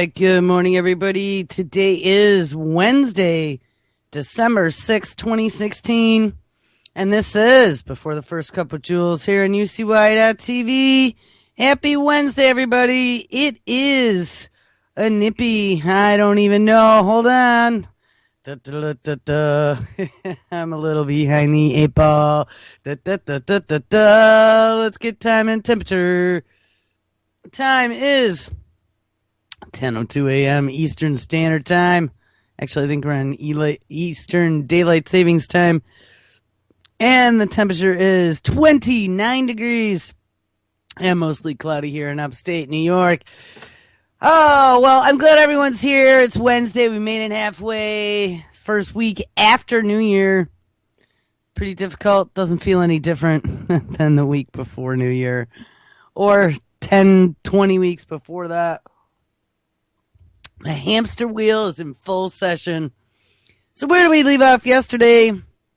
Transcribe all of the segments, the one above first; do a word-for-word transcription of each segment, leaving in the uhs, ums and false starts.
right, good morning, everybody. Today is Wednesday, December sixth, twenty sixteen, and this is Before the First Cup of Jules here on U C Y dot T V. Happy Wednesday, everybody. It is a nippy, I don't even know, hold on. Da, da, da, da, da. I'm a little behind the eight ball. Da, da, da, da, da, da. Let's get time and temperature. Time is ten oh two a.m. Eastern Standard Time. Actually, I think we're on Eastern Daylight Savings Time. And the temperature is twenty-nine degrees. And mostly cloudy here in upstate New York. Oh, well, I'm glad everyone's here. It's Wednesday. We made it halfway. First week after New Year. Pretty difficult. Doesn't feel any different than the week before New Year. Or ten, twenty weeks before that. The hamster wheel is in full session. So where did we leave off yesterday?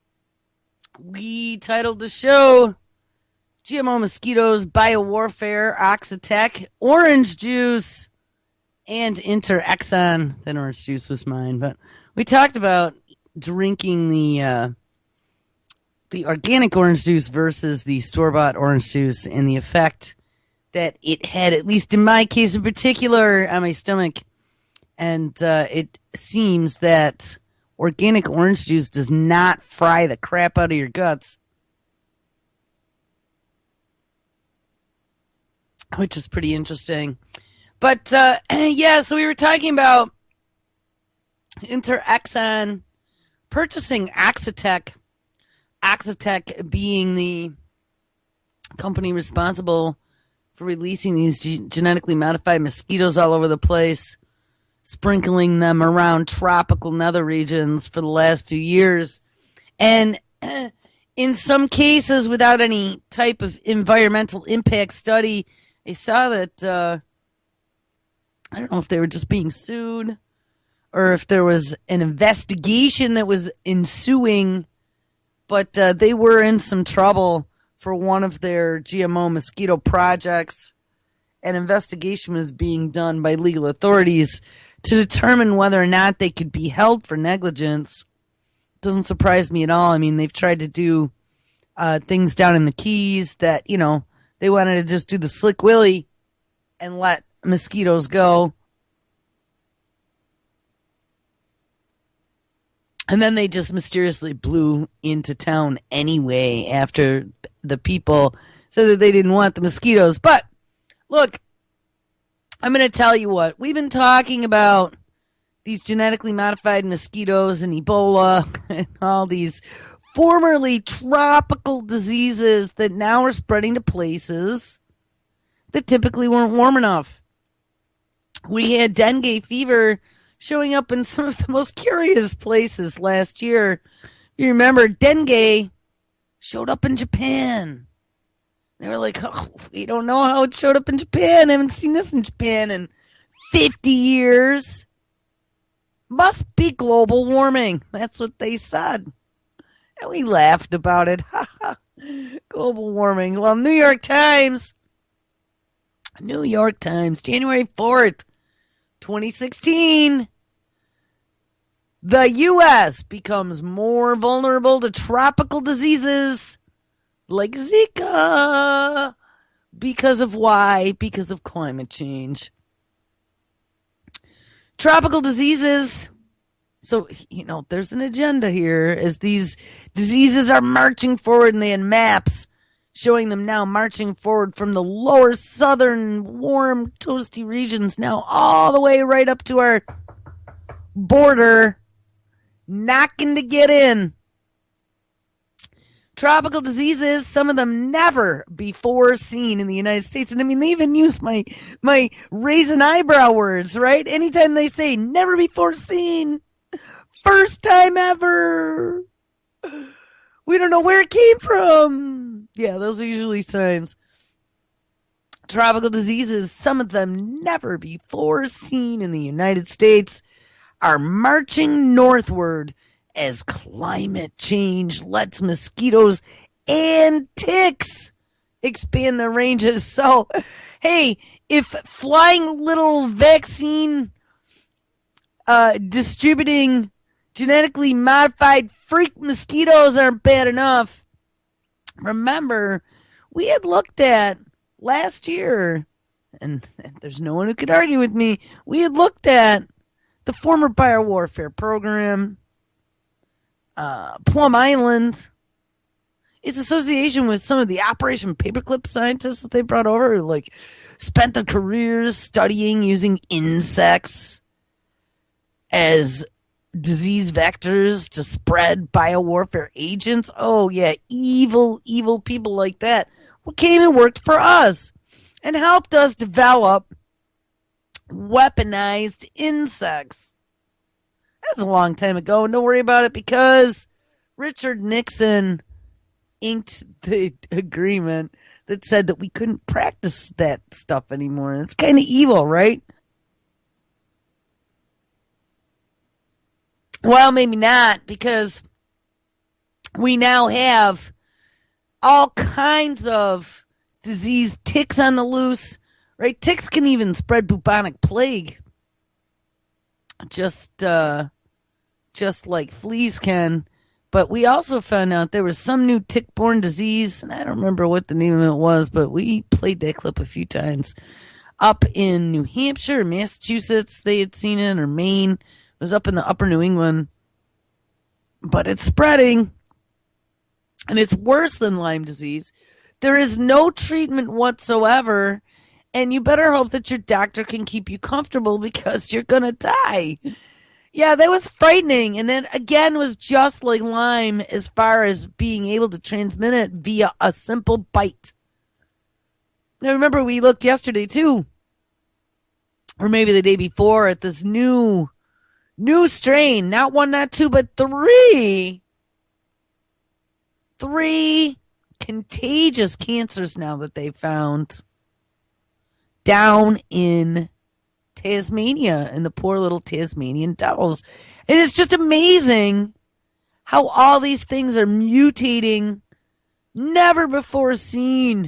We titled the show G M O Mosquitoes, Biowarfare, Oxitec, Orange Juice, and Interexon. Then orange juice was mine. But we talked about drinking the uh, the organic orange juice versus the store-bought orange juice and the effect that it had, at least in my case in particular, on my stomach. And uh, it seems that organic orange juice does not fry the crap out of your guts, which is pretty interesting. But, uh, yeah, so we were talking about Interexon purchasing Oxitec, Oxitec being the company responsible for releasing these ge- genetically modified mosquitoes all over the place, sprinkling them around tropical nether regions for the last few years. And in some cases, without any type of environmental impact study, I saw that, uh, I don't know if they were just being sued or if there was an investigation that was ensuing, but uh, they were in some trouble for one of their G M O mosquito projects. An investigation was being done by legal authorities to determine whether or not they could be held for negligence. Doesn't surprise me at all. I mean, they've tried to do uh, things down in the Keys that, you know, they wanted to just do the slick willy and let mosquitoes go. And then they just mysteriously blew into town anyway after the people said that they didn't want the mosquitoes. But, look, I'm going to tell you what. We've been talking about these genetically modified mosquitoes and Ebola and all these formerly tropical diseases that now are spreading to places that typically weren't warm enough. We had dengue fever showing up in some of the most curious places last year. You remember, dengue showed up in Japan. They were like, oh, we don't know how it showed up in Japan. I haven't seen this in Japan in fifty years. Must be global warming. That's what they said. And we laughed about it. Global warming. Well, New York Times, New York Times, January fourth, twenty sixteen. The U S becomes more vulnerable to tropical diseases like Zika. Because of why? Because of climate change. Tropical diseases. So, you know, there's an agenda here as these diseases are marching forward, and they had maps showing them now marching forward from the lower southern warm, toasty regions now all the way right up to our border, knocking to get in. Tropical diseases, some of them never before seen in the United States. And I mean, they even use my my raise an eyebrow words, right? Anytime they say never before seen, first time ever, we don't know where it came from. Yeah, those are usually signs. Tropical diseases, some of them never before seen in the United States, are marching northward as climate change lets mosquitoes and ticks expand their ranges. So, hey, if flying little vaccine uh, distributing genetically modified freak mosquitoes aren't bad enough. Remember, we had looked at last year, and there's no one who could argue with me, we had looked at the former biowarfare program, uh, Plum Island, its association with some of the Operation Paperclip scientists that they brought over, who, like, spent their careers studying using insects as disease vectors to spread biowarfare agents. Oh, yeah, evil, evil people like that who came and worked for us and helped us develop weaponized insects. That was a long time ago, and don't worry about it because Richard Nixon inked the agreement that said that we couldn't practice that stuff anymore. And it's kind of evil, right? Well, maybe not, because we now have all kinds of disease ticks on the loose, right? Ticks can even spread bubonic plague, just uh, just like fleas can. But we also found out there was some new tick-borne disease, and I don't remember what the name of it was, but we played that clip a few times. Up in New Hampshire, Massachusetts, they had seen it, or Maine. It was up in the upper New England. But it's spreading, and it's worse than Lyme disease. There is no treatment whatsoever, and you better hope that your doctor can keep you comfortable because you're going to die. Yeah, that was frightening. And then again was just like Lyme as far as being able to transmit it via a simple bite. Now remember, we looked yesterday too, or maybe the day before, at this new, new strain. Not one, not two, but three. Three contagious cancers now that they found down in Tasmania and the poor little Tasmanian devils. And it's just amazing how all these things are mutating never before seen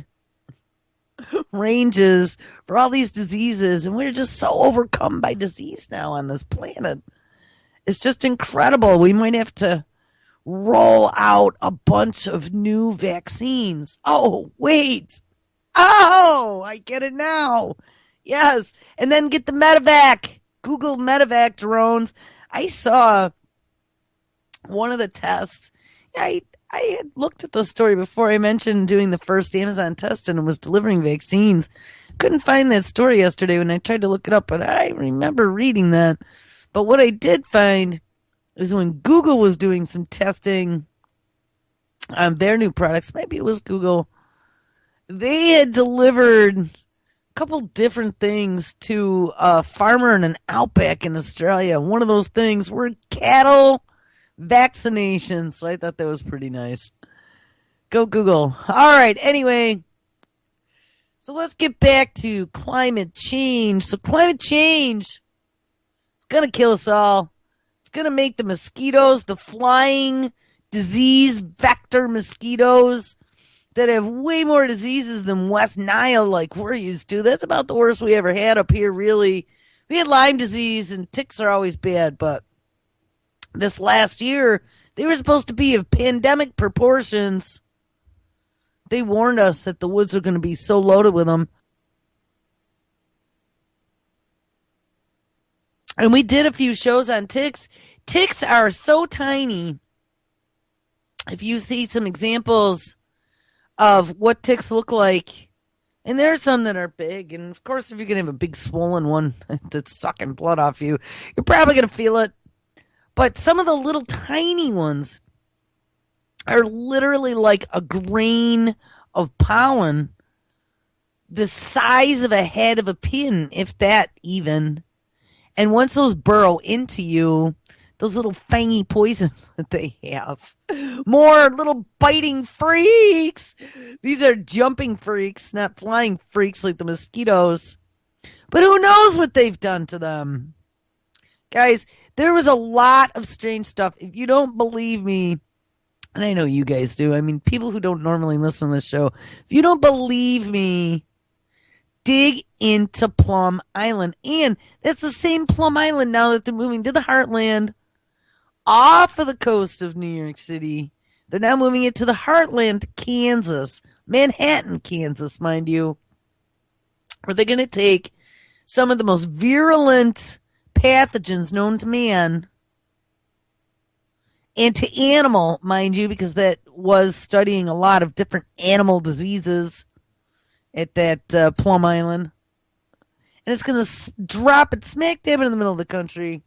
ranges for all these diseases. And we're just so overcome by disease now on this planet. It's just incredible. We might have to roll out a bunch of new vaccines. Oh, wait. Oh, I get it now. Yes, and then get the medevac. Google medevac drones. I saw one of the tests. I I had looked at the story before. I mentioned doing the first Amazon test and it was delivering vaccines. Couldn't find that story yesterday when I tried to look it up, but I remember reading that. But what I did find is when Google was doing some testing on their new products, maybe it was Google, they had delivered couple different things to a farmer in an outback in Australia. One of those things were cattle vaccinations. So I thought that was pretty nice. Go Google. All right. Anyway, so let's get back to climate change. So climate change is going to kill us all. It's going to make the mosquitoes, the flying disease vector mosquitoes, that have way more diseases than West Nile like we're used to. That's about the worst we ever had up here, really. We had Lyme disease, and ticks are always bad, but this last year, they were supposed to be of pandemic proportions. They warned us that the woods are going to be so loaded with them. And we did a few shows on ticks. Ticks are so tiny. If you see some examples of what ticks look like, and there are some that are big, and of course if you're going to have a big swollen one that's sucking blood off you, you're probably going to feel it. But some of the little tiny ones are literally like a grain of pollen, the size of a head of a pin, if that even. And once those burrow into you, those little fangy poisons that they have. More little biting freaks. These are jumping freaks, not flying freaks like the mosquitoes. But who knows what they've done to them? Guys, there was a lot of strange stuff. If you don't believe me, and I know you guys do. I mean, people who don't normally listen to this show, if you don't believe me, dig into Plum Island. And that's the same Plum Island now that they're moving to the heartland off of the coast of New York City. They're now moving it to the heartland, Kansas, Manhattan, Kansas, mind you, where they're going to take some of the most virulent pathogens known to man and to animal, mind you, because that was studying a lot of different animal diseases at that uh, Plum Island. And it's going to s- drop it smack dab in the middle of the country,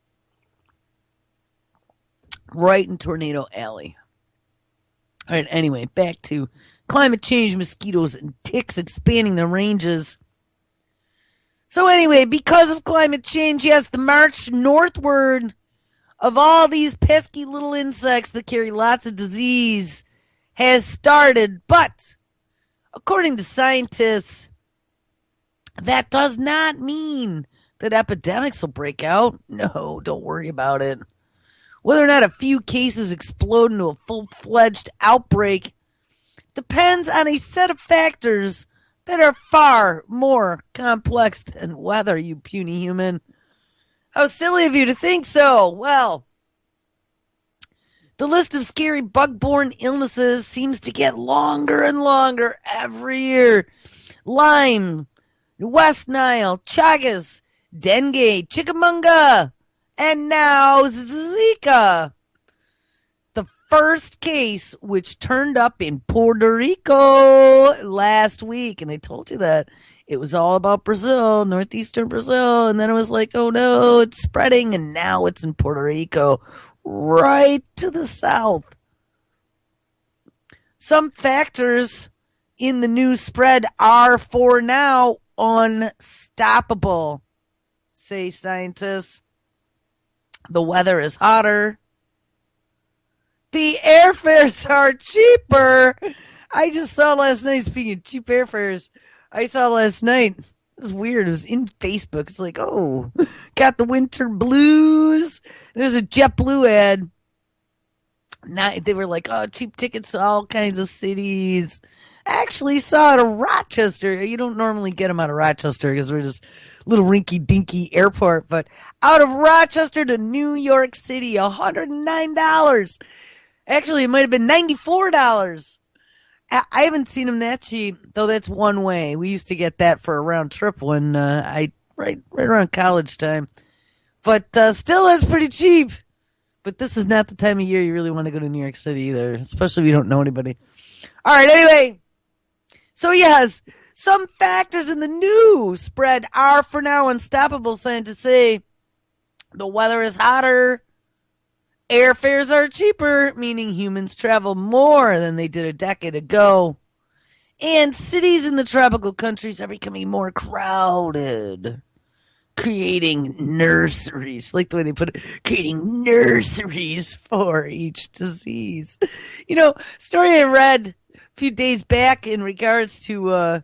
right in Tornado Alley. All right, anyway, back to climate change, mosquitoes, and ticks expanding their ranges. So anyway, because of climate change, yes, the march northward of all these pesky little insects that carry lots of disease has started. But according to scientists, that does not mean that epidemics will break out. No, don't worry about it. Whether or not a few cases explode into a full-fledged outbreak depends on a set of factors that are far more complex than weather, you puny human. How silly of you to think so. Well, the list of scary bug-borne illnesses seems to get longer and longer every year. Lyme, West Nile, Chagas, dengue, chickamauga, and now Zika. The first case, which turned up in Puerto Rico last week, and I told you that it was all about Brazil, northeastern Brazil, and then it was like, oh no, it's spreading, and now it's in Puerto Rico, right to the south. Some factors in the new spread are, for now, unstoppable, say scientists. The weather is hotter. The airfares are cheaper. I just saw last night, speaking of cheap airfares, I saw last night, it was weird, it was in Facebook. It's like, oh, got the winter blues. There's a JetBlue ad. Not, they were like, oh, cheap tickets to all kinds of cities. I actually saw it at Rochester. You don't normally get them out of Rochester because we're just a little rinky-dinky airport. But out of Rochester to New York City, one hundred nine dollars. Actually, it might have been ninety-four dollars. I, I haven't seen them that cheap, though that's one way. We used to get that for a round trip when uh, I right right around college time. But uh, still, that's pretty cheap. But this is not the time of year you really want to go to New York City either, especially if you don't know anybody. All right, anyway. So, yes, some factors in the new spread are for now unstoppable, scientists say. The weather is hotter. Airfares are cheaper, meaning humans travel more than they did a decade ago. And cities in the tropical countries are becoming more crowded, creating nurseries, like the way they put it, creating nurseries for each disease. You know, story I read a few days back in regards to uh,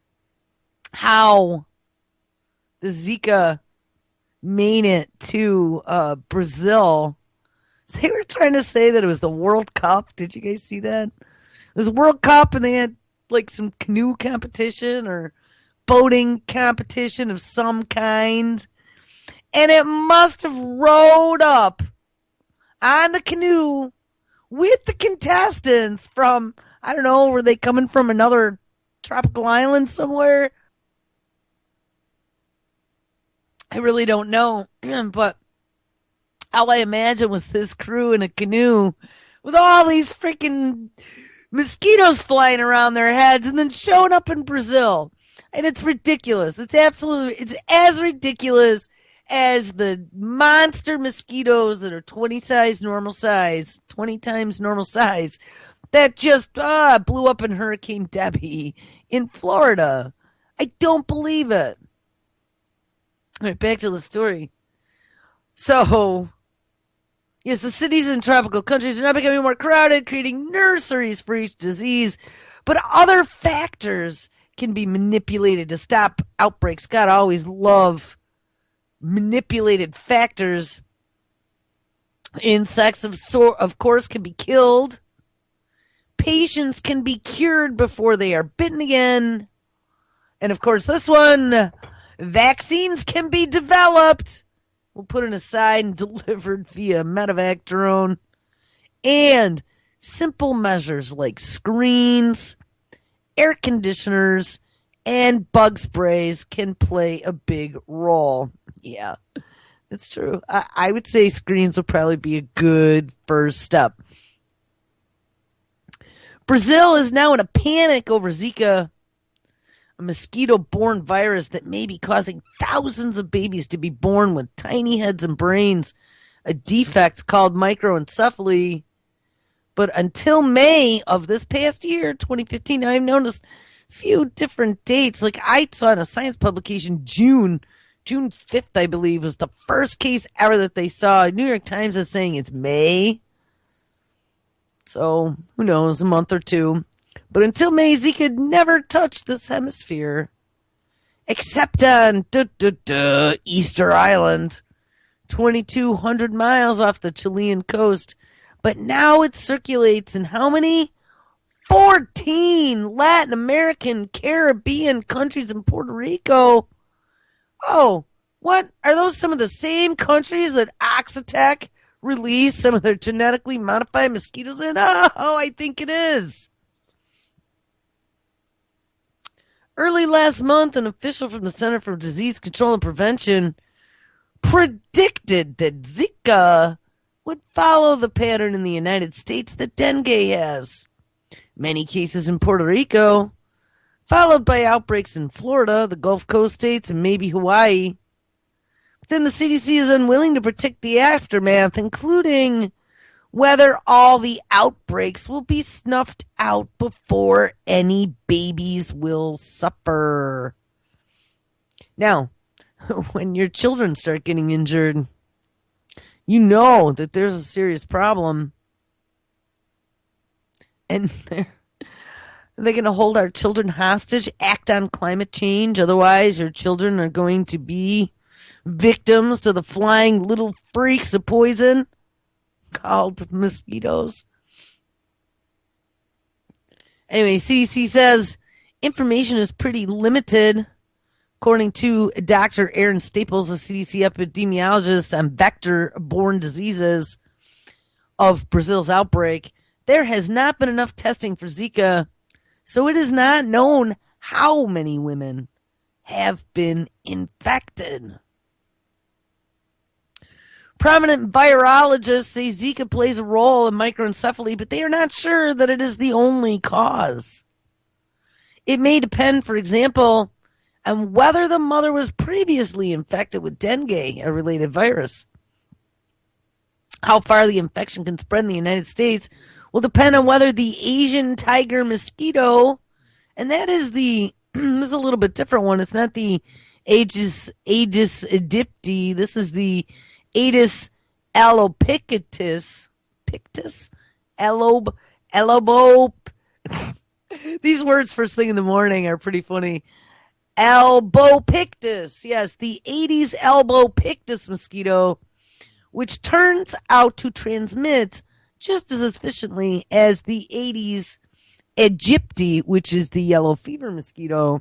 how the Zika made it to uh, Brazil. They were trying to say that it was the World Cup. Did you guys see that? It was World Cup, and they had like some canoe competition or boating competition of some kind. And it must have rowed up on the canoe with the contestants from, I don't know, were they coming from another tropical island somewhere? I really don't know. But all I imagine was this crew in a canoe with all these freaking mosquitoes flying around their heads and then showing up in Brazil. And it's ridiculous. It's absolutely, it's as ridiculous as the monster mosquitoes that are twenty size normal size, twenty times normal size, that just ah, blew up in Hurricane Debbie in Florida. I don't believe it. All right, back to the story. So, yes, the cities in tropical countries are now becoming more crowded, creating nurseries for each disease. But other factors can be manipulated to stop outbreaks. God, I always love manipulated factors. Insects, of, so- of course, can be killed. Patients can be cured before they are bitten again. And of course, this one, vaccines can be developed. We'll put it aside and delivered via medevac drone. And simple measures like screens, air conditioners, and bug sprays can play a big role. Yeah, that's true. I, I would say screens will probably be a good first step. Brazil is now in a panic over Zika, a mosquito-borne virus that may be causing thousands of babies to be born with tiny heads and brains, a defect called microencephaly. But until May of this past year, twenty fifteen, I've noticed a few different dates. Like I saw in a science publication, June, June fifth, I believe, was the first case ever that they saw. New York Times is saying it's May. So, who knows, a month or two. But until May, Zika never touched this hemisphere. Except on duh, duh, duh, Easter Island, twenty-two hundred miles off the Chilean coast. But now it circulates in how many? fourteen Latin American, Caribbean countries and Puerto Rico. Oh, what? Are those some of the same countries that Oxitec released some of their genetically modified mosquitoes in? Oh, I think it is. Early last month, an official from the Center for Disease Control and Prevention predicted that Zika would follow the pattern in the United States that dengue has. Many cases in Puerto Rico, followed by outbreaks in Florida, the Gulf Coast states, and maybe Hawaii. But then the C D C is unwilling to predict the aftermath, including whether all the outbreaks will be snuffed out before any babies will suffer. Now, when your children start getting injured, you know that there's a serious problem. And they're, they're going to hold our children hostage, act on climate change. Otherwise, your children are going to be victims to the flying little freaks of poison called mosquitoes. Anyway, C D C says information is pretty limited. According to Doctor Aaron Staples, a C D C epidemiologist on vector-borne diseases of Brazil's outbreak, there has not been enough testing for Zika, so it is not known how many women have been infected. Prominent virologists say Zika plays a role in microencephaly, but they are not sure that it is the only cause. It may depend, for example, on whether the mother was previously infected with dengue, a related virus. How far the infection can spread in the United States will depend on whether the Asian tiger mosquito, and that is the, this is a little bit different one. It's not the Aegis, Aegis aegypti. This is the Aedes alopicatus, pictus, alob, elobo. These words first thing in the morning are pretty funny. Albopictus, yes, the Aedes albopictus mosquito, which turns out to transmit just as efficiently as the Aedes aegypti, which is the yellow fever mosquito.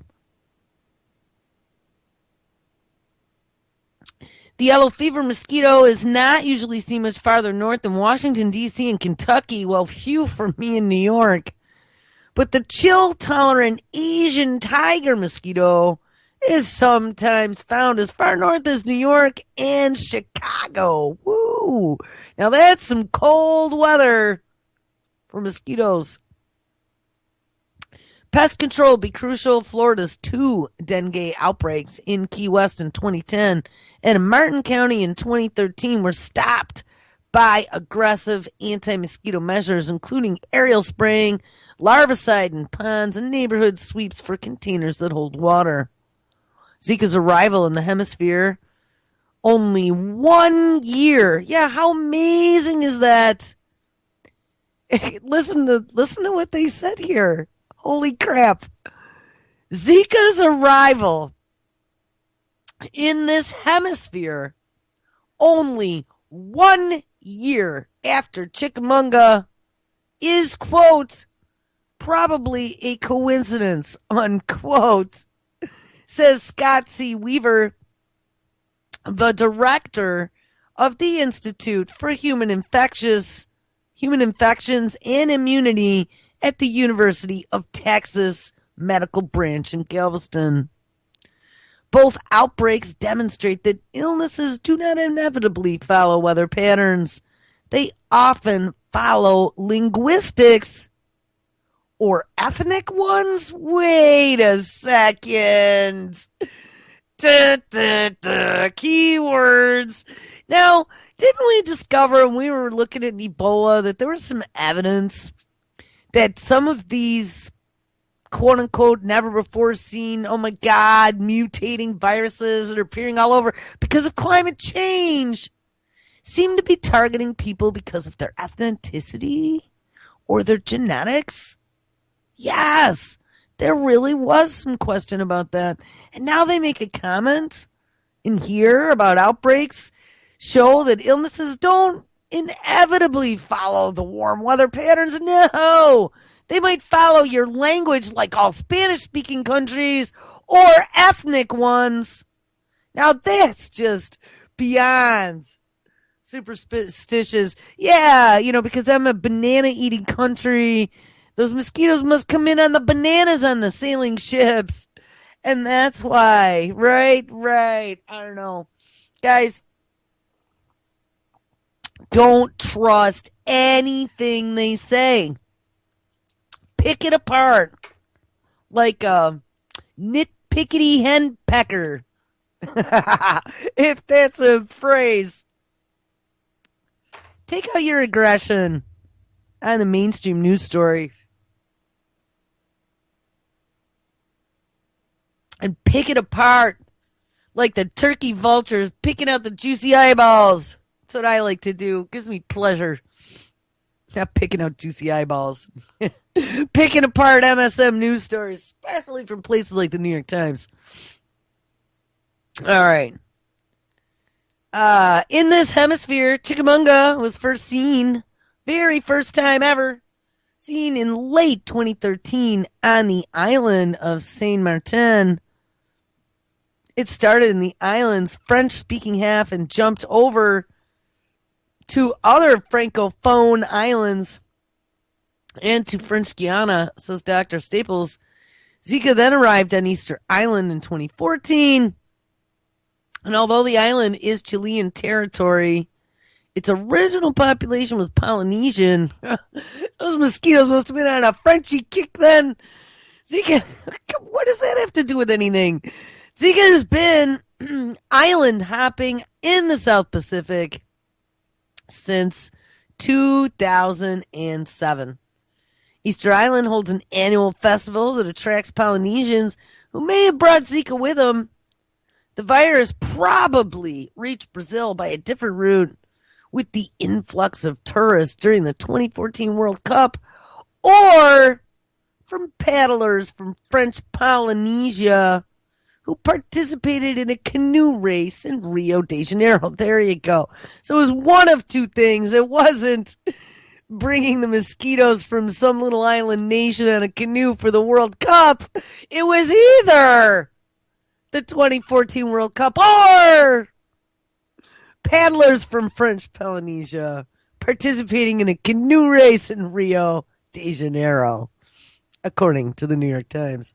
The yellow fever mosquito is not usually seen much farther north than Washington, D C and Kentucky. Well, phew for me in New York. But the chill-tolerant Asian tiger mosquito is sometimes found as far north as New York and Chicago. Woo! Now that's some cold weather for mosquitoes. Pest control will be crucial. Florida's two dengue outbreaks in Key West in twenty ten and in Martin County in twenty thirteen were stopped by aggressive anti-mosquito measures, including aerial spraying, larvicide in ponds, and neighborhood sweeps for containers that hold water. Zika's arrival in the hemisphere only one year. Yeah, how amazing is that? listen to listen to what they said here. Holy crap. Zika's arrival in this hemisphere only one year after Chickamauga is, quote, probably a coincidence, unquote. says Scott C. Weaver, the director of the Institute for Human Infectious Human Infections and Immunity at the University of Texas Medical Branch in Galveston. Both outbreaks demonstrate that illnesses do not inevitably follow weather patterns. They often follow linguistics or ethnic ones. Wait a second. Duh, duh, duh. Keywords. Now, didn't we discover when we were looking at Ebola that there was some evidence that some of these quote unquote never before seen, oh my God, mutating viruses that are appearing all over because of climate change seem to be targeting people because of their ethnicity or their genetics? Yes, there really was some question about that. And now they make a comment in here about outbreaks show that illnesses don't inevitably follow the warm weather patterns. No, they might follow your language like all Spanish-speaking countries or ethnic ones. Now that's just beyond superstitious. Yeah, you know, because I'm a banana-eating country, those mosquitoes must come in on the bananas on the sailing ships. And that's why. Right, right. I don't know. Guys, don't trust anything they say. Pick it apart like a nitpickety henpecker. If that's a phrase. Take out your aggression on the mainstream news story and pick it apart like the turkey vultures picking out the juicy eyeballs. That's what I like to do. It gives me pleasure. Not picking out juicy eyeballs. Picking apart M S M news stories, especially from places like the New York Times. All right. Uh, in this hemisphere, Chickamauga was first seen, very first time ever, seen in late twenty thirteen on the island of Saint Martin. It started in the island's French-speaking half and jumped over to other Francophone islands and to French Guiana, says Doctor Staples. Zika then arrived on Easter Island in twenty fourteen. And although the island is Chilean territory, its original population was Polynesian. Those mosquitoes must have been on a Frenchy kick then. Zika, what does that have to do with anything? Zika has been island hopping in the South Pacific since two thousand seven. Easter Island holds an annual festival that attracts Polynesians who may have brought Zika with them. The virus probably reached Brazil by a different route with the influx of tourists during the twenty fourteen World Cup, or from paddlers from French Polynesia who participated in a canoe race in Rio de Janeiro. There you go. So it was one of two things. It wasn't bringing the mosquitoes from some little island nation on a canoe for the World Cup. It was either the twenty fourteen World Cup or paddlers from French Polynesia participating in a canoe race in Rio de Janeiro, according to the New York Times.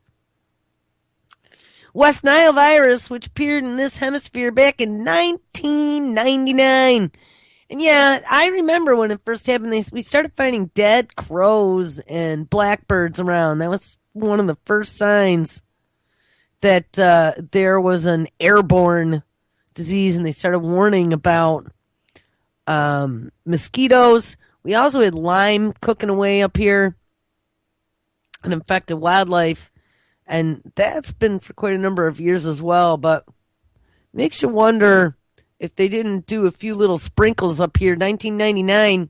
West Nile virus, which appeared in this hemisphere back in nineteen ninety-nine. And yeah, I remember when it first happened, they, we started finding dead crows and blackbirds around. That was one of the first signs that uh, there was an airborne disease, and they started warning about um, mosquitoes. We also had Lyme cooking away up here and infected wildlife. And that's been for quite a number of years as well, but makes you wonder if they didn't do a few little sprinkles up here. nineteen ninety-nine,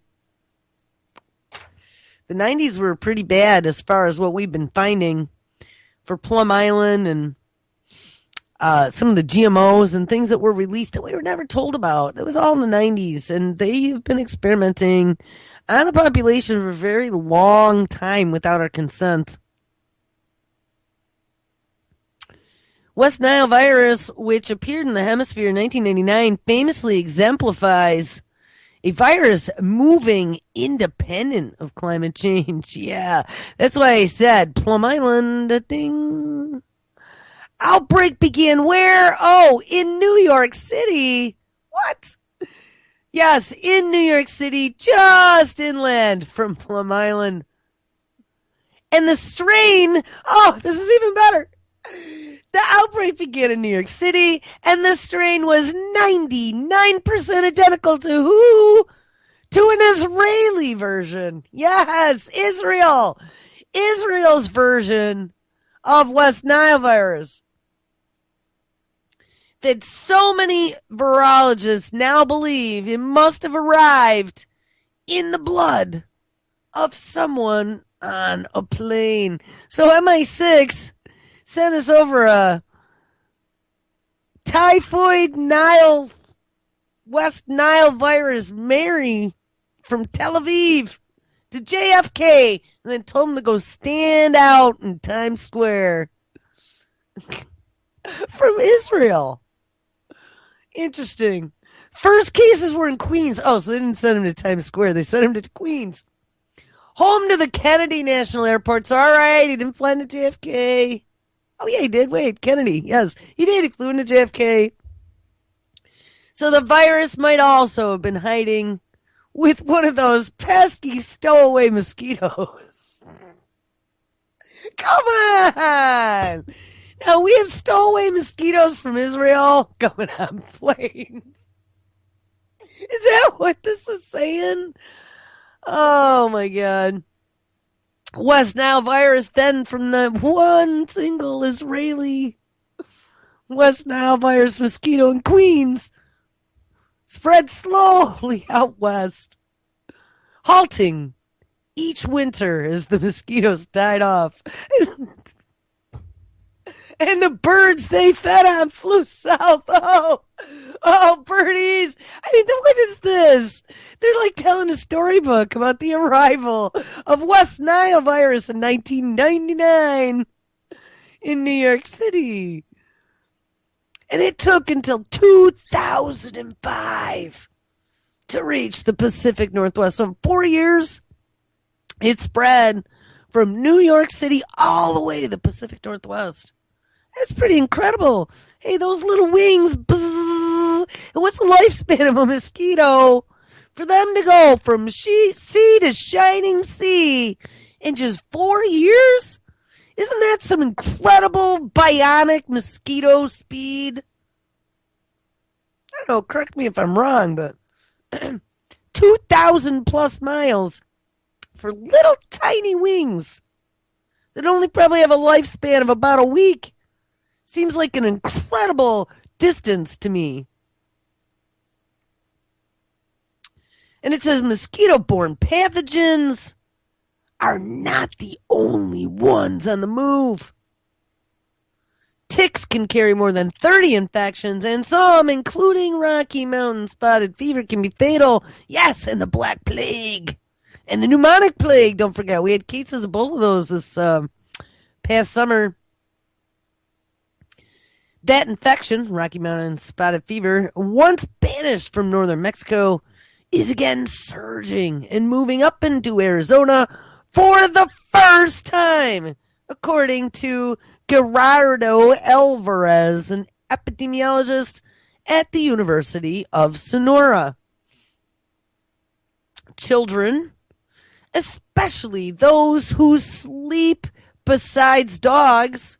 the nineties were pretty bad as far as what we've been finding for Plum Island and uh, some of the G M Os and things that were released that we were never told about. It was all in the nineties, and they've been experimenting on the population for a very long time without our consent. West Nile virus, which appeared in the hemisphere in nineteen ninety-nine, famously exemplifies a virus moving independent of climate change. Yeah, that's why I said Plum Island. Ding. Outbreak began where? Oh, in New York City. What? Yes, in New York City, just inland from Plum Island. And the strain, oh, this is even better. The outbreak began in New York City, and the strain was ninety-nine percent identical to who? To an Israeli version. Yes, Israel. Israel's version of West Nile virus. That so many virologists now believe it must have arrived in the blood of someone on a plane. So M I six sent us over a typhoid Nile, West Nile virus Mary from Tel Aviv to J F K and then told him to go stand out in Times Square from Israel. Interesting. First cases were in Queens. Oh, so they didn't send him to Times Square. They sent him to Queens. Home to the Kennedy National Airport. So, all right, he didn't fly into J F K. Oh, yeah, he did. Wait, Kennedy. Yes, he did. He flew into J F K. So the virus might also have been hiding with one of those pesky stowaway mosquitoes. Come on! Now, we have stowaway mosquitoes from Israel coming on planes. Is that what this is saying? Oh, my God. West Nile virus then from the one single Israeli West Nile virus mosquito in Queens spread slowly out west, halting each winter as the mosquitoes died off. And the birds they fed on flew south. Oh, oh, birdies. I mean, what is this? They're like telling a storybook about the arrival of West Nile virus in nineteen ninety-nine in New York City. And it took until two thousand five to reach the Pacific Northwest. So in four years, it spread from New York City all the way to the Pacific Northwest. That's pretty incredible. Hey, those little wings. Bzzz, and what's the lifespan of a mosquito? For them to go from she- sea to shining sea in just four years? Isn't that some incredible bionic mosquito speed? I don't know, correct me if I'm wrong, but two thousand plus miles for little tiny wings that only probably have a lifespan of about a week. Seems like an incredible distance to me. And it says mosquito-borne pathogens are not the only ones on the move. Ticks can carry more than thirty infections, and some, including Rocky Mountain spotted fever, can be fatal. Yes, and the Black Plague. And the pneumonic plague, don't forget. We had cases of both of those this um, past summer. That infection, Rocky Mountain spotted fever, once banished from northern Mexico, is again surging and moving up into Arizona for the first time, according to Gerardo Alvarez, an epidemiologist at the University of Sonora. Children, especially those who sleep besides dogs,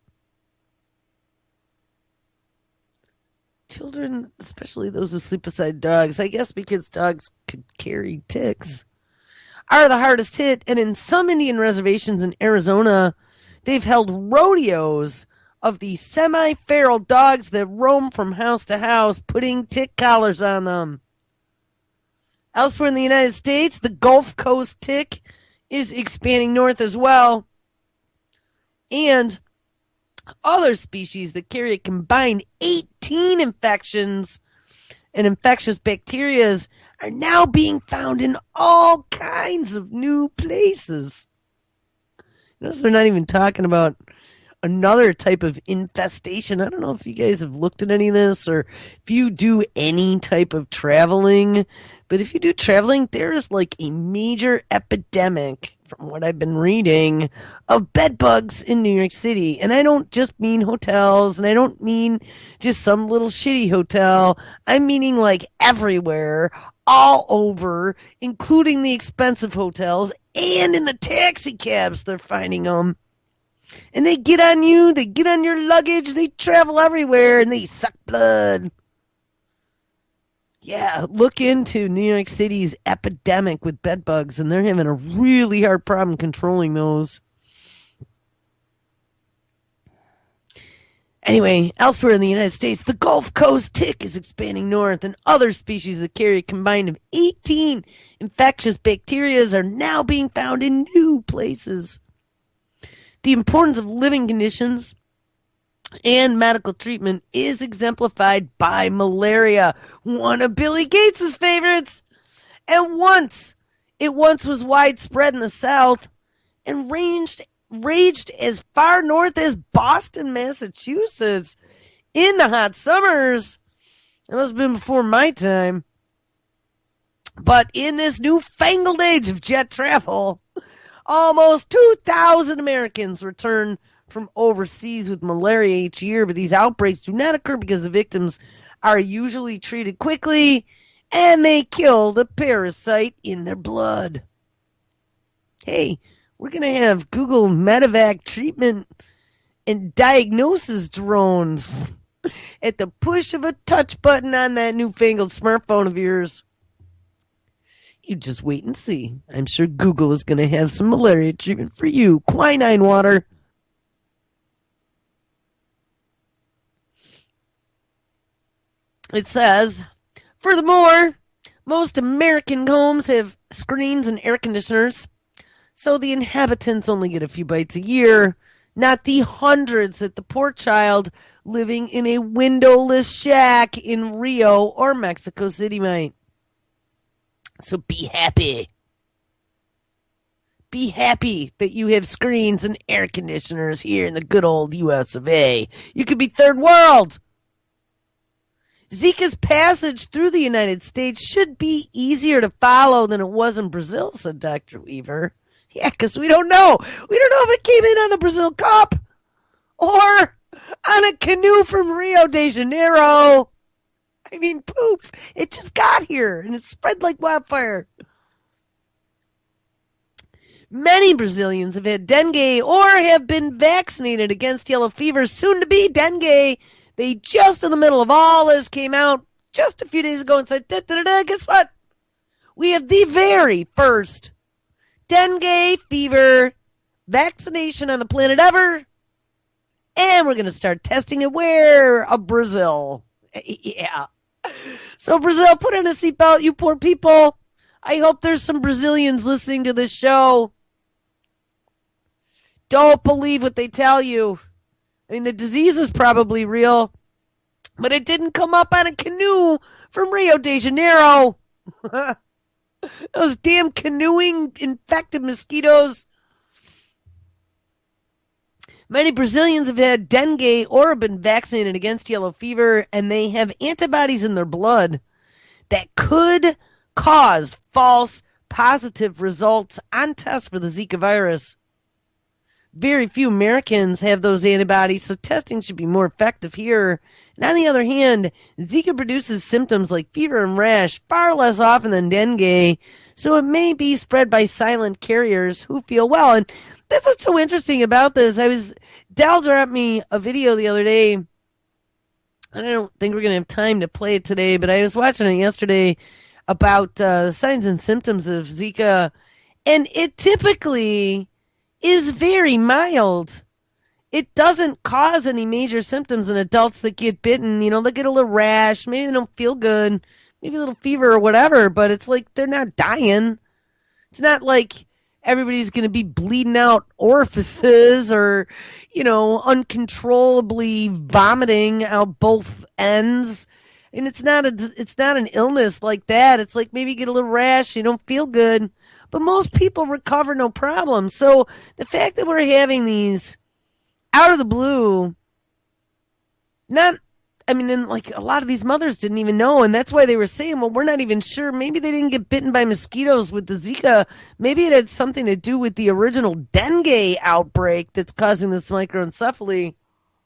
Children, especially those who sleep beside dogs, I guess because dogs could carry ticks, are the hardest hit. And in some Indian reservations in Arizona, they've held rodeos of the semi-feral dogs that roam from house to house, putting tick collars on them. Elsewhere in the United States, the Gulf Coast tick is expanding north as well. And other species that carry a combined eighteen infections and infectious bacteria are now being found in all kinds of new places. Notice they're not even talking about another type of infestation. I don't know if you guys have looked at any of this or if you do any type of traveling, but if you do traveling, there's like a major epidemic, from what I've been reading, of bed bugs in New York City. And I don't just mean hotels, and I don't mean just some little shitty hotel. I'm meaning like everywhere, all over, including the expensive hotels and in the taxi cabs. They're finding them. And they get on you, they get on your luggage, they travel everywhere, and they suck blood. Yeah, look into New York City's epidemic with bed bugs, and they're having a really hard problem controlling those. Anyway, elsewhere in the United States, the Gulf Coast tick is expanding north, and other species that carry a combined of eighteen infectious bacteria are now being found in new places. The importance of living conditions and medical treatment is exemplified by malaria, one of Billy Gates' favorites. And once, it once was widespread in the South and ranged, raged as far north as Boston, Massachusetts in the hot summers. It must have been before my time. But in this newfangled age of jet travel, almost two thousand Americans return from overseas with malaria each year, but these outbreaks do not occur because the victims are usually treated quickly and they kill the parasite in their blood. Hey, we're going to have Google Medevac treatment and diagnosis drones at the push of a touch button on that newfangled smartphone of yours. You just wait and see. I'm sure Google is going to have some malaria treatment for you. Quinine water. It says, furthermore, most American homes have screens and air conditioners, so the inhabitants only get a few bites a year, not the hundreds that the poor child living in a windowless shack in Rio or Mexico City might. So be happy. Be happy that you have screens and air conditioners here in the good old U S of A. You could be third world. Zika's passage through the United States should be easier to follow than it was in Brazil, said Doctor Weaver. Yeah, because we don't know. We don't know if it came in on the Brazil Cup or on a canoe from Rio de Janeiro. I mean, poof, it just got here and it spread like wildfire. Many Brazilians have had dengue or have been vaccinated against yellow fever, soon to be dengue. They just in the middle of all this came out just a few days ago and said, da, da, da, da, guess what? We have the very first dengue fever vaccination on the planet ever. And we're going to start testing it where? Uh, Brazil. Yeah. So Brazil, put on a seatbelt, you poor people. I hope there's some Brazilians listening to this show. Don't believe what they tell you. I mean, the disease is probably real, but it didn't come up on a canoe from Rio de Janeiro. Those damn canoeing infected mosquitoes. Many Brazilians have had dengue or have been vaccinated against yellow fever, and they have antibodies in their blood that could cause false positive results on tests for the Zika virus. Very few Americans have those antibodies, so testing should be more effective here. And on the other hand, Zika produces symptoms like fever and rash far less often than dengue, so it may be spread by silent carriers who feel well. And that's what's so interesting about this. I was, Dal dropped me a video the other day. I don't think we're going to have time to play it today, but I was watching it yesterday about uh, the signs and symptoms of Zika, and it typically is very mild. It doesn't cause any major symptoms in adults that get bitten. You know, they get a little rash, maybe they don't feel good, maybe a little fever or whatever, but it's like they're not dying. It's not like everybody's going to be bleeding out orifices or, you know, uncontrollably vomiting out both ends. And it's not a, it's not an illness like that. It's like maybe you get a little rash, you don't feel good. But most people recover no problem. So the fact that we're having these out of the blue, not, I mean, and like a lot of these mothers didn't even know, and that's why they were saying, well, we're not even sure. Maybe they didn't get bitten by mosquitoes with the Zika. Maybe it had something to do with the original dengue outbreak that's causing this microencephaly.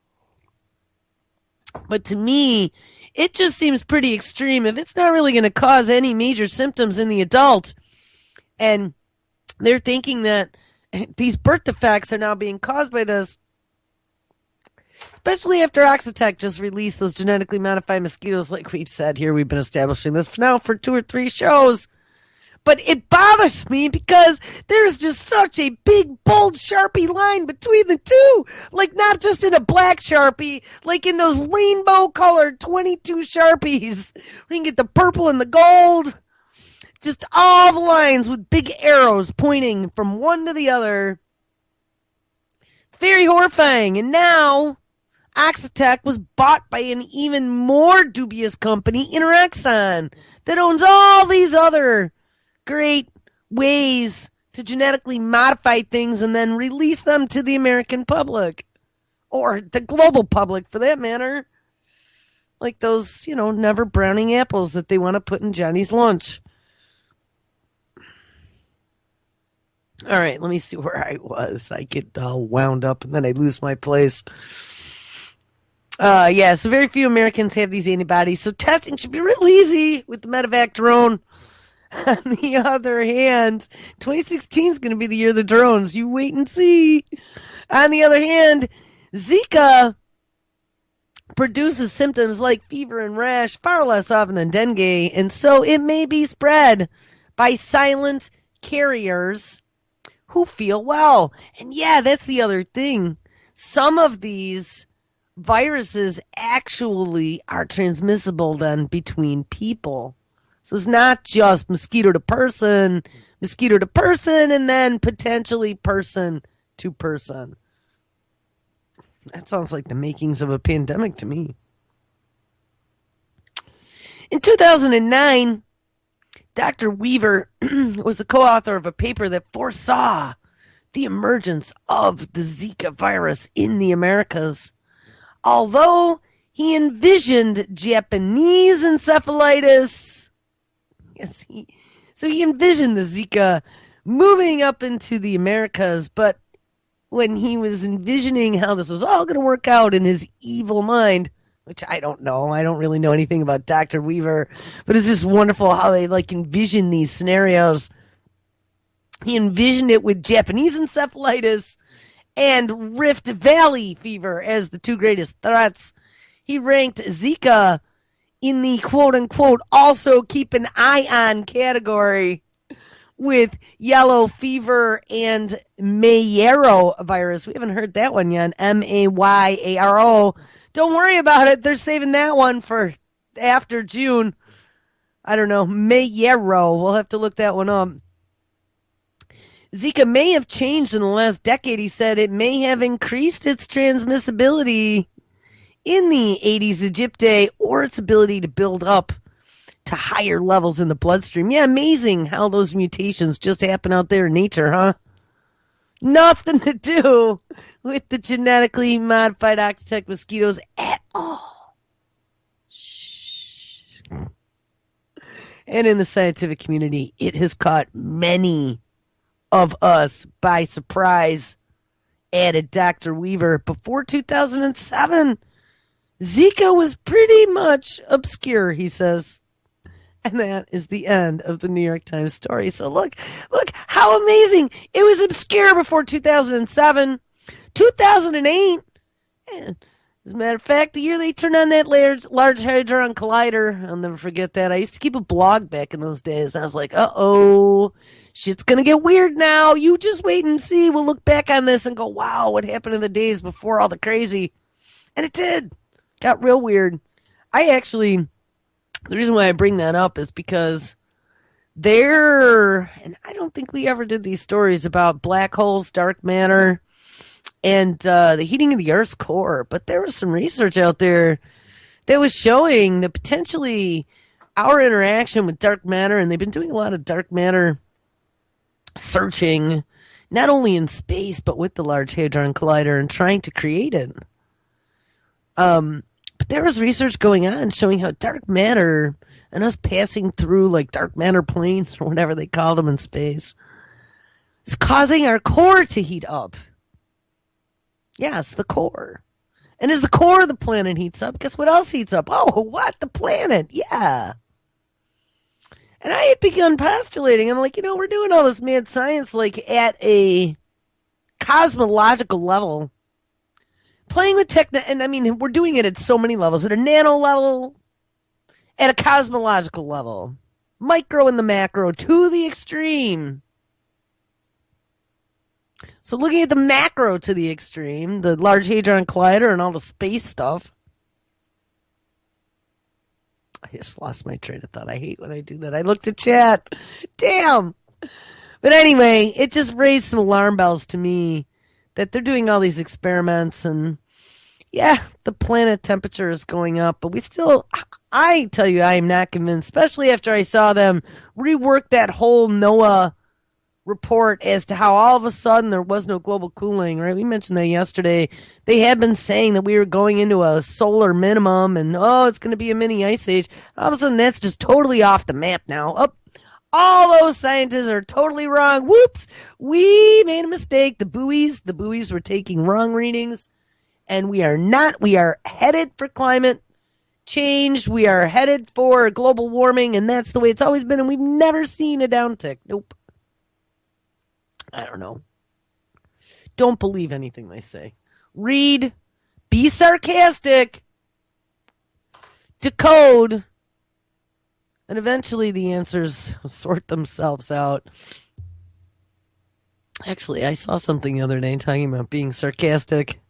But to me, it just seems pretty extreme. If it's not really going to cause any major symptoms in the adult, and they're thinking that these birth defects are now being caused by this, especially after Oxitec just released those genetically modified mosquitoes, like we've said here. We've been establishing this now for two or three shows. But it bothers me because there's just such a big, bold Sharpie line between the two. Like, not just in a black Sharpie, like in those rainbow-colored twenty-two Sharpies. We can get the purple and the gold. Just all the lines with big arrows pointing from one to the other. It's very horrifying. And now, Oxitec was bought by an even more dubious company, Interexon, that owns all these other great ways to genetically modify things and then release them to the American public. Or the global public, for that matter. Like those, you know, never browning apples that they want to put in Johnny's lunch. All right, let me see where I was. I get all wound up and then I lose my place. Uh, yeah, so very few Americans have these antibodies, so testing should be real easy with the Medevac drone. On the other hand, twenty sixteen is going to be the year of the drones. You wait and see. On the other hand, Zika produces symptoms like fever and rash far less often than dengue, and so it may be spread by silent carriers who feel well. And yeah, that's the other thing. Some of these viruses actually are transmissible then between people. So it's not just mosquito to person, mosquito to person, and then potentially person to person. That sounds like the makings of a pandemic to me. In two thousand nine, Doctor Weaver was the co-author of a paper that foresaw the emergence of the Zika virus in the Americas. Although he envisioned Japanese encephalitis, yes, he, so he envisioned the Zika moving up into the Americas, but when he was envisioning how this was all going to work out in his evil mind, which I don't know, I don't really know anything about Doctor Weaver, but it's just wonderful how they like envision these scenarios. He envisioned it with Japanese encephalitis and Rift Valley fever as the two greatest threats. He ranked Zika in the quote-unquote also keep an eye on category with yellow fever and Mayaro virus. We haven't heard that one yet. M A Y A R O. Don't worry about it. They're saving that one for after June. I don't know. Mayaro. We'll have to look that one up. Zika may have changed in the last decade, he said. It may have increased its transmissibility in the Aedes aegypti or its ability to build up to higher levels in the bloodstream. Yeah, amazing how those mutations just happen out there in nature, huh? Nothing to do with the genetically modified Oxitec mosquitoes at all. Shh. And in the scientific community, it has caught many of us by surprise, added Doctor Weaver. Before two thousand seven, Zika was pretty much obscure, he says. And that is the end of the New York Times story. So look, look how amazing. It was obscure before two thousand seven. two thousand eight, eh, as a matter of fact, the year they turned on that large, large Hadron Collider, I'll never forget that. I used to keep a blog back in those days. I was like, uh-oh, shit's going to get weird now. You just wait and see. We'll look back on this and go, wow, what happened in the days before all the crazy? And it did. Got real weird. I actually... The reason why I bring that up is because there, and I don't think we ever did these stories about black holes, dark matter, and uh, the heating of the Earth's core, but there was some research out there that was showing that potentially our interaction with dark matter, and they've been doing a lot of dark matter searching not only in space, but with the Large Hadron Collider and trying to create it. Um, but there was research going on showing how dark matter and us passing through like dark matter planes or whatever they call them in space is causing our core to heat up. Yes, the core. And as the core of the planet heats up, guess what else heats up? Oh, what? The planet. Yeah. And I had begun postulating, I'm like, you know, we're doing all this mad science like at a cosmological level. Playing with tech, and I mean, we're doing it at so many levels. At a nano level, at a cosmological level. Micro and the macro, to the extreme. So looking at the macro to the extreme, the Large Hadron Collider and all the space stuff. I just lost my train of thought. I hate when I do that. I looked at chat. Damn. But anyway, it just raised some alarm bells to me that they're doing all these experiments and yeah, the planet temperature is going up, but we still, I tell you, I am not convinced, especially after I saw them rework that whole NOAA report as to how all of a sudden there was no global cooling, right? We mentioned that yesterday. They had been saying that we were going into a solar minimum and, oh, it's going to be a mini ice age. All of a sudden, that's just totally off the map now. Up. All those scientists are totally wrong. Whoops. We made a mistake. The buoys, the buoys were taking wrong readings. And we are not. We are headed for climate change. We are headed for global warming. And that's the way it's always been. And we've never seen a downtick. Nope. I don't know. Don't believe anything they say. Read, be sarcastic, decode, and eventually the answers sort themselves out. Actually, I saw something the other day talking about being sarcastic.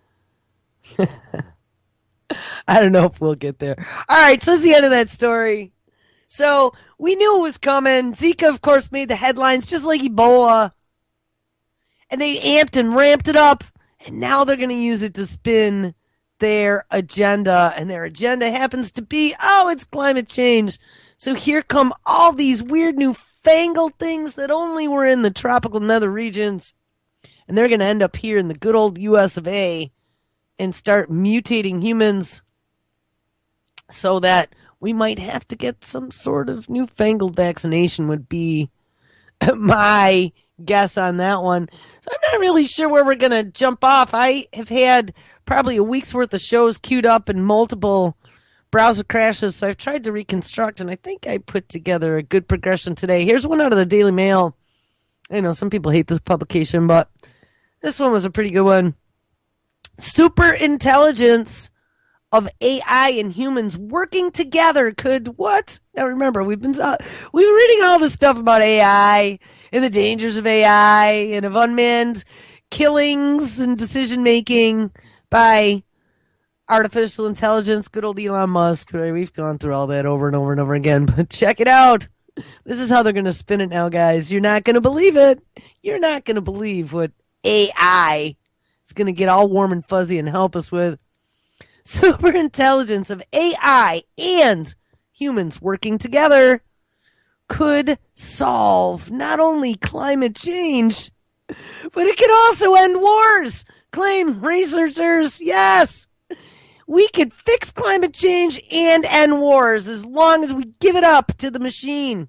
I don't know if we'll get there. All right, so that's the end of that story. So we knew it was coming. Zika, of course, made the headlines just like Ebola. And they amped and ramped it up, and now they're going to use it to spin their agenda, and their agenda happens to be, oh, it's climate change. So here come all these weird newfangled things that only were in the tropical nether regions, and they're going to end up here in the good old U S of A and start mutating humans so that we might have to get some sort of newfangled vaccination would be my guess on that one. So I'm not really sure where we're going to jump off. I have had probably a week's worth of shows queued up and multiple browser crashes, so I've tried to reconstruct, and I think I put together a good progression today. Here's one out of the Daily Mail. I know some people hate this publication, but this one was a pretty good one. Super intelligence of A I and humans working together could what? Now remember, we've been uh, we've been reading all this stuff about A I and the dangers of A I and of unmanned killings and decision making by artificial intelligence. Good old Elon Musk. Right? We've gone through all that over and over and over again. But check it out. This is how they're going to spin it now, guys. You're not going to believe it. You're not going to believe what A I is going to get all warm and fuzzy and help us with. Super intelligence of A I and humans working together could solve not only climate change, but it could also end wars, claim researchers. Yes, we could fix climate change and end wars as long as we give it up to the machine.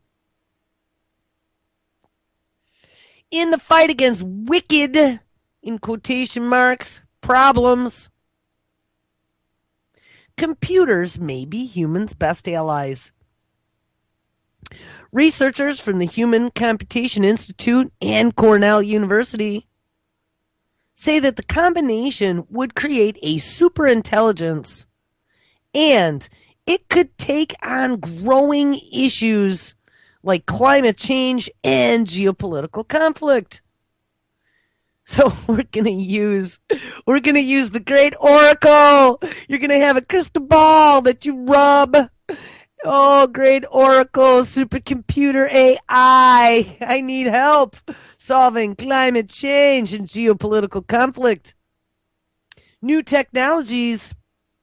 In the fight against wicked, in quotation marks, problems, computers may be humans' best allies. Researchers from the Human Computation Institute and Cornell University say that the combination would create a superintelligence, and it could take on growing issues like climate change and geopolitical conflict. So we're gonna use we're gonna use the great Oracle. You're gonna have a crystal ball that you rub. Oh, great Oracle, supercomputer A I. I need help solving climate change and geopolitical conflict. New technologies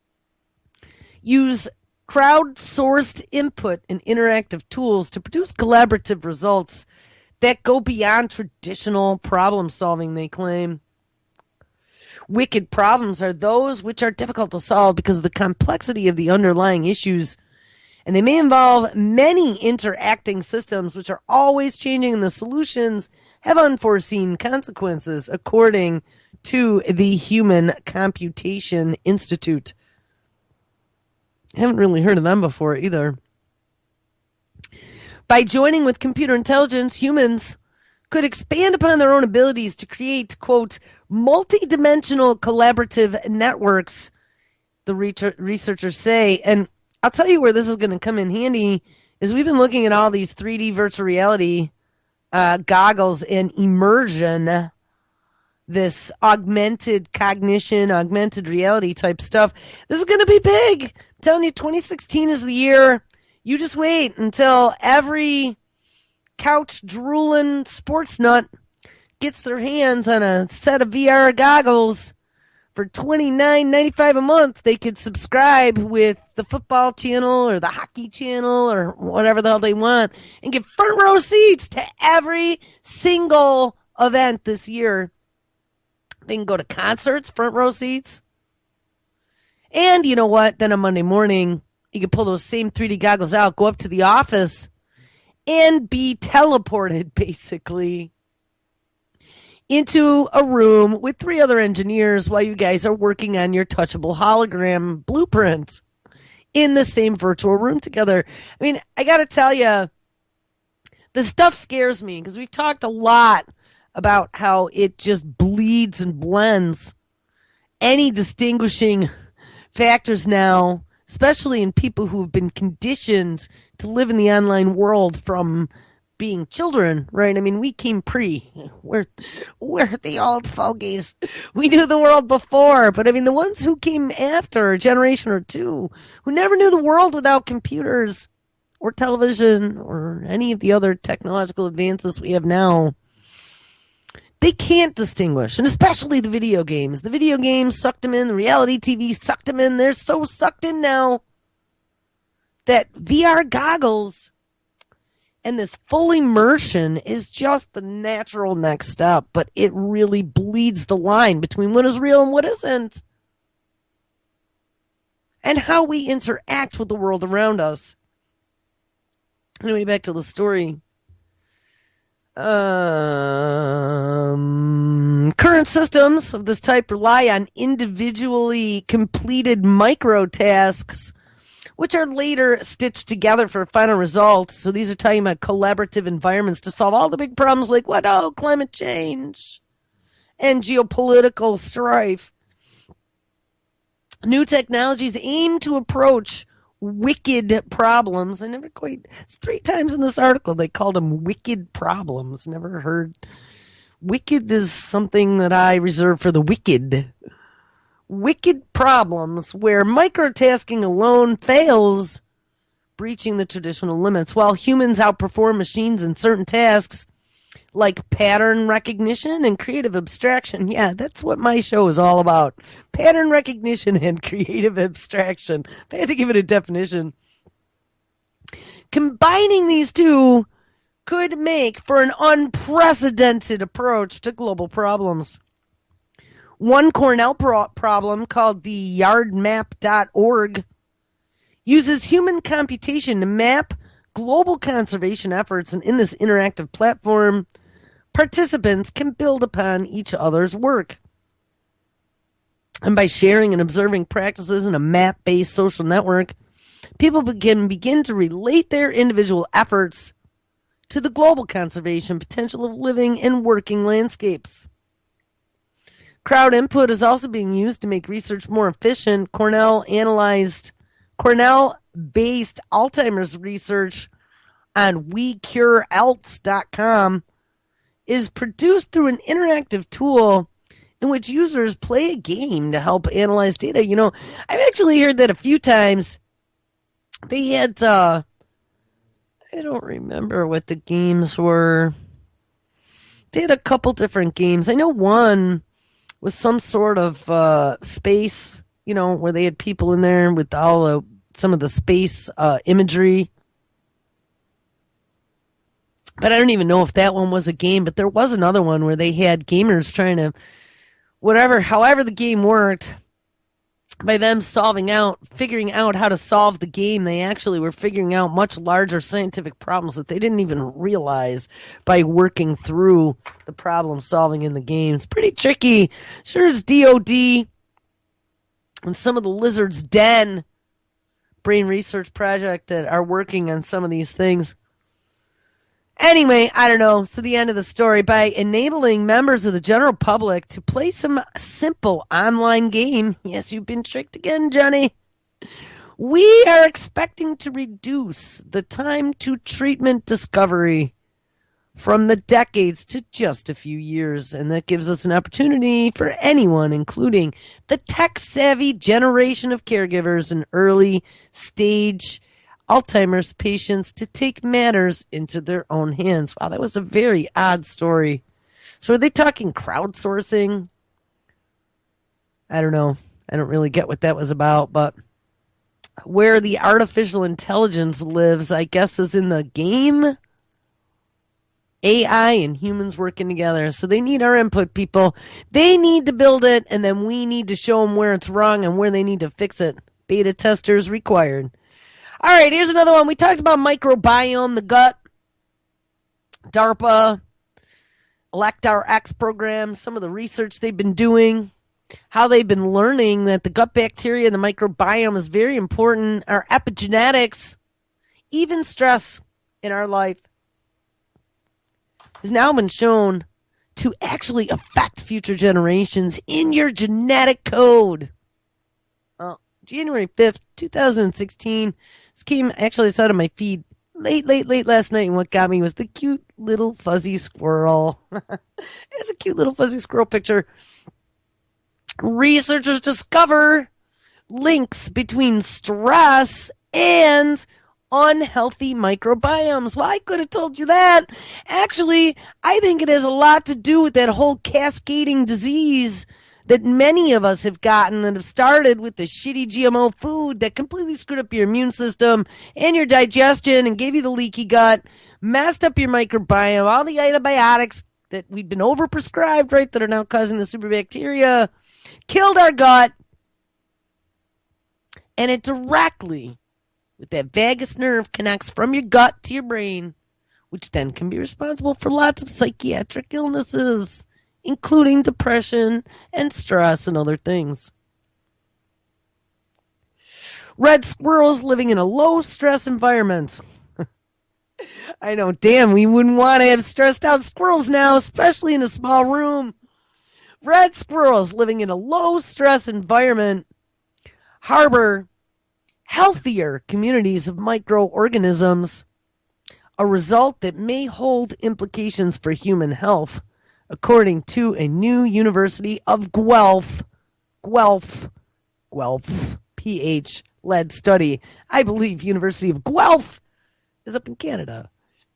use crowdsourced input and interactive tools to produce collaborative results that go beyond traditional problem solving, they claim. Wicked problems are those which are difficult to solve because of the complexity of the underlying issues, and they may involve many interacting systems which are always changing, and the solutions have unforeseen consequences, according to the Human Computation Institute. I haven't really heard of them before either. By joining with computer intelligence, humans could expand upon their own abilities to create, quote, multi-dimensional collaborative networks, the researchers say. And I'll tell you where this is going to come in handy is we've been looking at all these three D virtual reality uh, goggles and immersion, this augmented cognition, augmented reality type stuff. This is going to be big. I'm telling you, twenty sixteen is the year. You just wait until every couch drooling sports nut gets their hands on a set of V R goggles for twenty-nine ninety-five a month. They could subscribe with the football channel or the hockey channel or whatever the hell they want and get front row seats to every single event this year. They can go to concerts, front row seats. And you know what? Then on Monday morning, you can pull those same three D goggles out, go up to the office, and be teleported, basically, into a room with three other engineers while you guys are working on your touchable hologram blueprints in the same virtual room together. I mean, I got to tell you, the stuff scares me because we've talked a lot about how it just bleeds and blends any distinguishing factors now, especially in people who have been conditioned to live in the online world from being children, right? I mean, we came pre. We're, we're the old fogies. We knew the world before, but I mean, the ones who came after, a generation or two, who never knew the world without computers or television or any of the other technological advances we have now, they can't distinguish, and especially the video games. The video games sucked them in. The reality T V sucked them in. They're so sucked in now that V R goggles and this full immersion is just the natural next step, but it really bleeds the line between what is real and what isn't, and how we interact with the world around us. Anyway, back to the story. Um, current systems of this type rely on individually completed micro tasks, which are later stitched together for a final result. So these are talking about collaborative environments to solve all the big problems like what? Oh, climate change and geopolitical strife. New technologies aim to approach wicked problems. I never quite, it's three times in this article they called them wicked problems. Never heard. Wicked is something that I reserve for the wicked. Wicked problems where microtasking alone fails, breaching the traditional limits. While humans outperform machines in certain tasks like pattern recognition and creative abstraction. Yeah, that's what my show is all about. Pattern recognition and creative abstraction. If I had to give it a definition. Combining these two could make for an unprecedented approach to global problems. One Cornell pro- problem called the yard map dot org uses human computation to map global conservation efforts, and in this interactive platform, participants can build upon each other's work. And by sharing and observing practices in a map-based social network, people can begin to relate their individual efforts to the global conservation potential of living and working landscapes. Crowd input is also being used to make research more efficient. Cornell analyzed Cornell-based Alzheimer's research on we cure alts dot com is produced through an interactive tool in which users play a game to help analyze data. You know, I've actually heard that a few times. They had, uh, I don't remember what the games were. They had a couple different games. I know one was some sort of uh, space, you know, where they had people in there with all the, some of the space uh, imagery. But I don't even know if that one was a game, but there was another one where they had gamers trying to, whatever, however the game worked, by them solving out, figuring out how to solve the game, they actually were figuring out much larger scientific problems that they didn't even realize by working through the problem solving in the game. It's pretty tricky. Sure as D O D and some of the Lizard's Den brain research project that are working on some of these things. Anyway, I don't know. So the end of the story, by enabling members of the general public to play some simple online game. Yes, you've been tricked again, Johnny. We are expecting to reduce the time to treatment discovery from the decades to just a few years. And that gives us an opportunity for anyone, including the tech-savvy generation of caregivers and early stage Alzheimer's patients, to take matters into their own hands. Wow, that was a very odd story. So are they talking crowdsourcing? I don't know. I don't really get what that was about, but where the artificial intelligence lives, I guess, is in the game. A I and humans working together. So they need our input, people. They need to build it, and then we need to show them where it's wrong and where they need to fix it. Beta testers required. All right, here's another one. We talked about microbiome, the gut, DARPA, ElectRx program, some of the research they've been doing, how they've been learning that the gut bacteria and the microbiome is very important, our epigenetics, even stress in our life has now been shown to actually affect future generations in your genetic code. Well, January fifth, twenty sixteen, this came, actually I saw it on my feed late, late, late last night, and what got me was the cute little fuzzy squirrel. There's a cute little fuzzy squirrel picture. Researchers discover links between stress and unhealthy microbiomes. Well, I could have told you that. Actually, I think it has a lot to do with that whole cascading disease that many of us have gotten, that have started with the shitty G M O food that completely screwed up your immune system and your digestion and gave you the leaky gut, messed up your microbiome, all the antibiotics that we've been overprescribed, right, that are now causing the superbacteria, killed our gut, and it directly, with that vagus nerve, connects from your gut to your brain, which then can be responsible for lots of psychiatric illnesses, including depression and stress and other things. Red squirrels living in a low-stress environment. I know, damn, we wouldn't want to have stressed out squirrels now, especially in a small room. Red squirrels living in a low-stress environment harbor healthier communities of microorganisms, a result that may hold implications for human health, according to a new University of Guelph, Guelph, Guelph, P H-led study. I believe University of Guelph is up in Canada.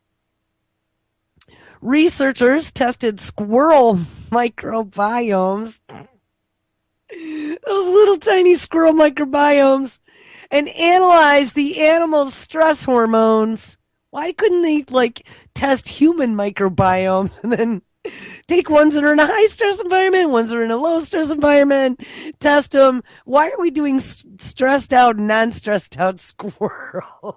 Researchers tested squirrel microbiomes, those little tiny squirrel microbiomes, and analyzed the animal's stress hormones. Why couldn't they, like, test human microbiomes and then take ones that are in a high-stress environment, ones that are in a low-stress environment, test them? Why are we doing st- stressed-out, non-stressed-out squirrel?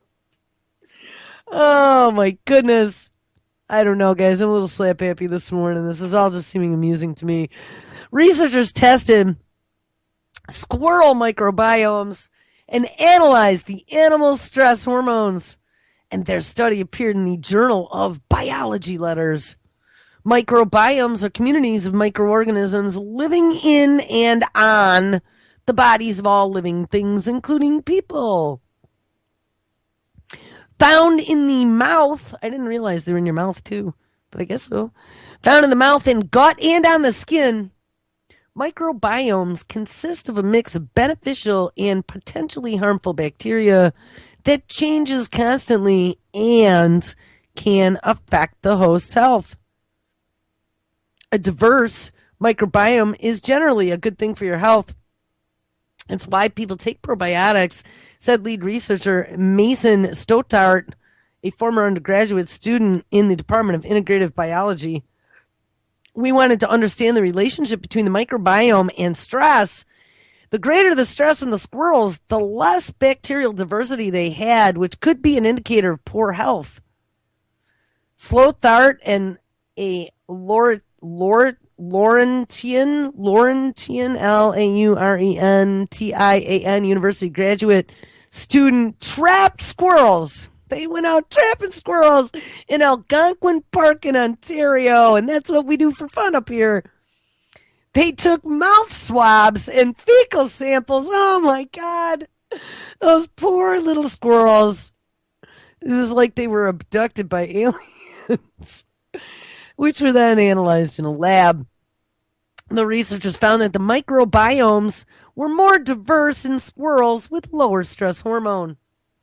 Oh, my goodness. I don't know, guys. I'm a little slap-happy this morning. This is all just seeming amusing to me. Researchers tested squirrel microbiomes and analyzed the animal's stress hormones, and their study appeared in the Journal of Biology Letters. Microbiomes are communities of microorganisms living in and on the bodies of all living things, including people. Found in the mouth, I didn't realize they were in your mouth too, but I guess so. Found in the mouth and gut and on the skin, microbiomes consist of a mix of beneficial and potentially harmful bacteria that changes constantly and can affect the host's health. A diverse microbiome is generally a good thing for your health. It's why people take probiotics, said lead researcher Mason Stothart a former undergraduate student in the Department of Integrative Biology. We wanted to understand the relationship between the microbiome and stress. The greater the stress in the squirrels, the less bacterial diversity they had, which could be an indicator of poor health. Slothart and a Laur- Laur- Laurentian, Laurentian, L A U R E N T I A N, university graduate student trapped squirrels. They went out trapping squirrels in Algonquin Park in Ontario, and that's what we do for fun up here. They took mouth swabs and fecal samples. Oh, my God. Those poor little squirrels. It was like they were abducted by aliens, which were then analyzed in a lab. The researchers found that the microbiomes were more diverse in squirrels with lower stress hormone.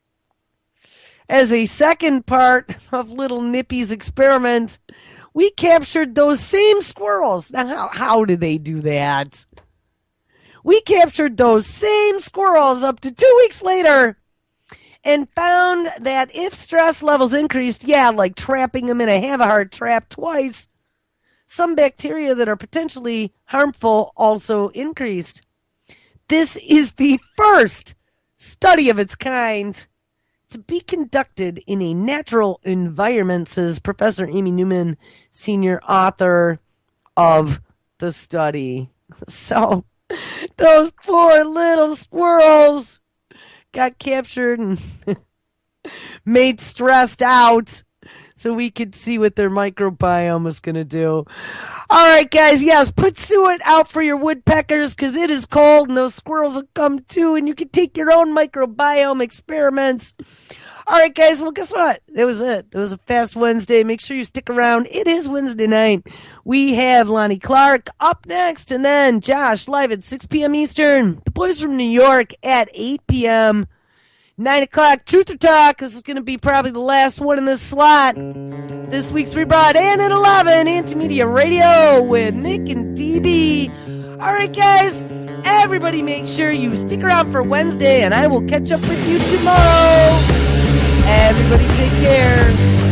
As a second part of Little Nippy's experiment, we captured those same squirrels. Now, how, how did they do that? We captured those same squirrels up to two weeks later and found that if stress levels increased, yeah, like trapping them in a have-a-heart trap twice, some bacteria that are potentially harmful also increased. This is the first study of its kind to be conducted in a natural environment, says Professor Amy Newman, senior author of the study. So, those poor little squirrels got captured and made stressed out so we could see what their microbiome was going to do. All right, guys, yes, put suet out for your woodpeckers because it is cold and those squirrels will come too, and you can take your own microbiome experiments. All right, guys, well, guess what? That was it. It was a fast Wednesday. Make sure you stick around. It is Wednesday night. We have Lonnie Clark up next, and then Josh live at six p.m. Eastern. The boys from New York at eight p.m. nine o'clock, Truth or Talk. This is going to be probably the last one in this slot. This week's Rebroad, and at eleven, Antimedia Radio with Nick and D B. All right, guys, everybody make sure you stick around for Wednesday, and I will catch up with you tomorrow. Everybody take care.